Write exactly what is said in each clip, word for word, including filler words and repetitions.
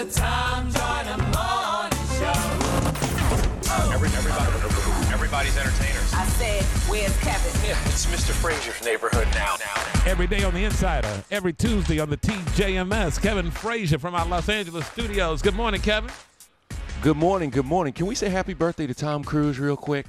The Tom Joyner Morning Show. Every, everybody, everybody's entertainers. I said, where's Kevin? Yeah, it's Mister Frazier's neighborhood now. now. Every day on The Insider, every Tuesday on the T J M S. Kevin Frazier from our Los Angeles studios. Good morning, Kevin. Good morning, good morning. Can we say happy birthday to Tom Cruise real quick?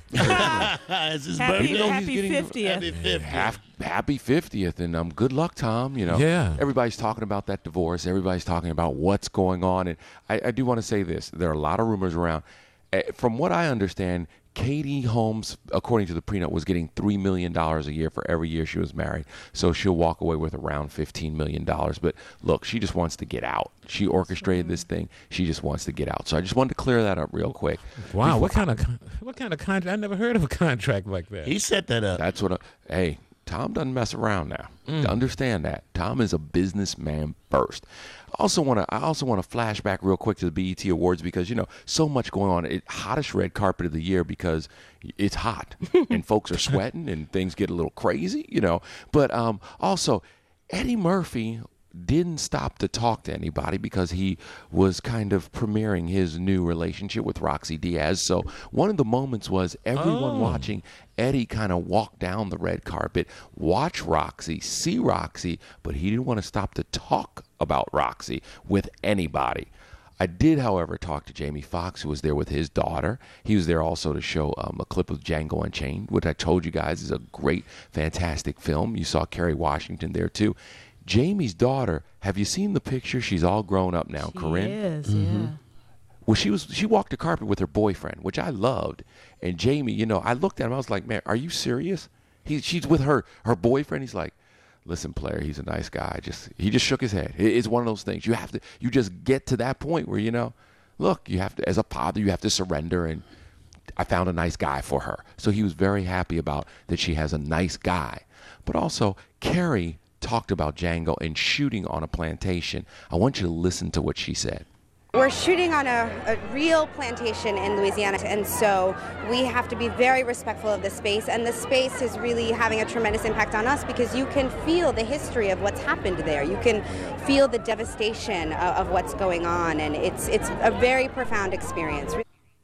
It's his Happy, birthday. happy getting- fiftieth. Happy fiftieth. Half, happy fiftieth, and um, good luck, Tom. You know, Yeah. everybody's talking about that divorce. Everybody's talking about what's going on, and I, I do want to say this: there are a lot of rumors around. Uh, from what I understand, Katie Holmes, according to the prenup, was getting three million dollars a year for every year she was married. So she'll walk away with around fifteen million dollars. But look, she just wants to get out. She orchestrated this thing. She just wants to get out. So I just wanted to clear that up real quick. Wow, Before- what kind of con- what kind of contract? I never heard of a contract like that. He set that up. That's what I, hey, Tom doesn't mess around now. Mm. Understand that. Tom is a businessman first. Also want to I also want to flash back real quick to the B E T Awards because, you know, so much going on. It hottest red carpet of the year because it's hot and folks are sweating and things get a little crazy, you know. But um, also Eddie Murphy didn't stop to talk to anybody because he was kind of premiering his new relationship with Roxy Diaz. So one of the moments was everyone Oh. watching Eddie kind of walk down the red carpet, watch Roxy, see Roxy, but he didn't want to stop to talk about Roxy with anybody. I did, however, talk to Jamie Foxx, who was there with his daughter. He was there also to show um, a clip of Django Unchained, which I told you guys is a great, fantastic film. You saw Kerry Washington there, too. Jamie's daughter, have you seen the picture? She's all grown up now, Corinne. Yes, yeah. Well, she was she walked the carpet with her boyfriend, which I loved. And Jamie, you know, I looked at him. I was like, man, are you serious? He she's with her her boyfriend. He's like, listen, player, he's a nice guy. Just he just shook his head. It- It's one of those things. You have to you just get to that point where, you know, look, you have to, as a father, you have to surrender. And I found a nice guy for her. So he was very happy about that she has a nice guy. But also, Carrie talked about Django and shooting on a plantation. I want you to listen to what she said. We're shooting on a, a real plantation in Louisiana, and so we have to be very respectful of the space, and the space is really having a tremendous impact on us because you can feel the history of what's happened there. You can feel the devastation of, of what's going on, and it's it's a very profound experience.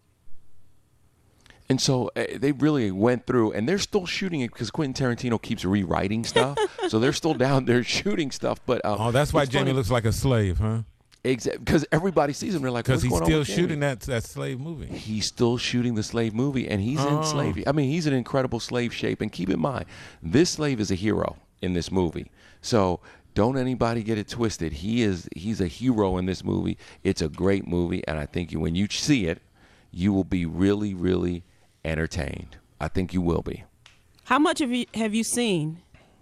And so uh, they really went through, and they're still shooting it because Quentin Tarantino keeps rewriting stuff. So they're still down there shooting stuff. But uh, Oh, that's why it's Jamie funny. looks like a slave, huh? Exactly, because everybody sees him. They're like, Because what's he's going on still with Jamie? shooting that that slave movie. He's still shooting the slave movie, and he's Oh. in slave. I mean, he's in incredible slave shape. And keep in mind, this slave is a hero in this movie. So don't anybody get it twisted. He is he's a hero in this movie. It's a great movie, and I think you, when you see it, you will be really, really entertained. I think you will be. How much have you have you seen?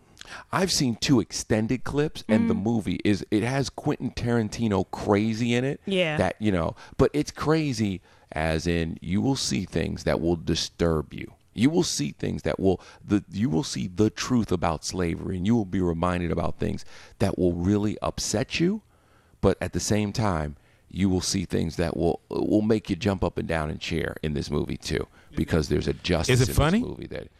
I've seen two extended clips, and the movie is it has Quentin Tarantino crazy in it. Yeah. That, you know, but it's crazy as in you will see things that will disturb you. You will see things that will the you will see the truth about slavery, and you will be reminded about things that will really upset you, but at the same time, you will see things that will will make you jump up and down and cheer in this movie too, because there's a justice Is it in funny? this movie that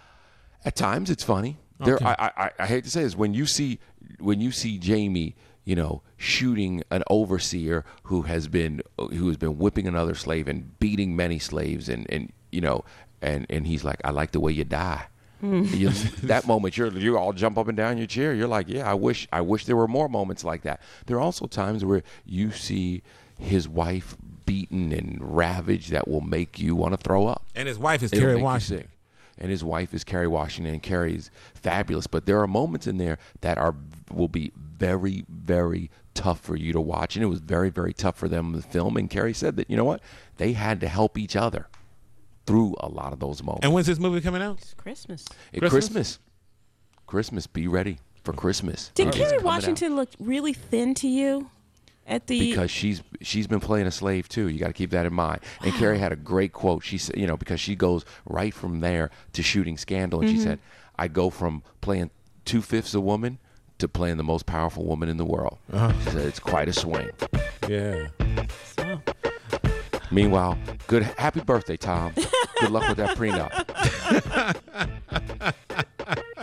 at times it's funny. There, Okay. I, I, I hate to say this, when you see when you see Jamie, you know, shooting an overseer who has been who has been whipping another slave and beating many slaves, and, and you know, and, and he's like, I like the way you die. You, that moment, you're you all jump up and down in your chair. You're like, yeah, I wish I wish there were more moments like that. There are also times where you see his wife beaten and ravaged that will make you want to throw up. And his wife is It'll Kerry make you Washington. sick. And his wife is Kerry Washington, and Kerry's fabulous. But there are moments in there that are will be very, very tough for you to watch. And it was very, very tough for them to film. And Kerry said that, you know what? They had to help each other through a lot of those moments. And when's this movie coming out? It's Christmas. At Christmas? Christmas. Christmas, be ready for Christmas. Did It's Kerry coming out. Washington look really thin to you at the? Because she's she's been playing a slave too. You got to keep that in mind. And Carrie had a great quote. She said, you know, because she goes right from there to shooting Scandal, and Mm-hmm. she said, "I go from playing two fifths a woman to playing the most powerful woman in the world." Uh-huh. She said it's quite a swing. Yeah. So, Meanwhile, good happy birthday, Tom. Good luck with that prenup.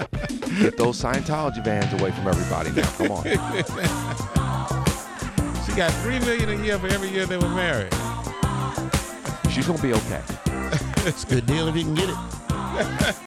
Get those Scientology vans away from everybody now. Come on. See, She got three million a year for every year they were married. She's gonna be okay. It's a good deal if you can get it.